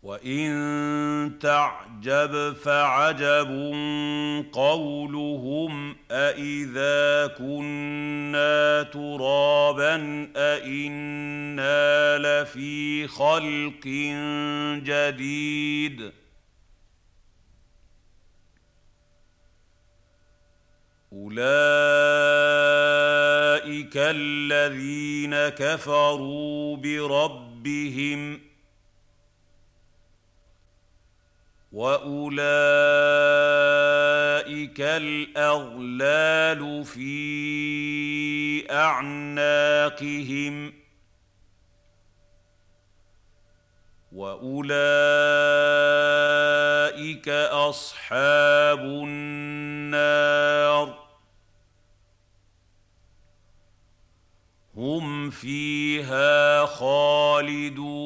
وَإِن تَعْجَبْ فَعَجَبٌ قَوْلُهُمْ أَإِذَا كُنَّا تُرَابًا أَإِنَّا لَفِي خَلْقٍ جَدِيدٍ أُولَٰئِكَ الَّذِينَ كَفَرُوا بِرَبِّهِمْ وَأُولَٰئِكَ الْأَغْلَالُ فِي أَعْنَاقِهِمْ وَأُولَٰئِكَ أَصْحَابُ النَّارِ هُمْ فِيهَا خَالِدُونَ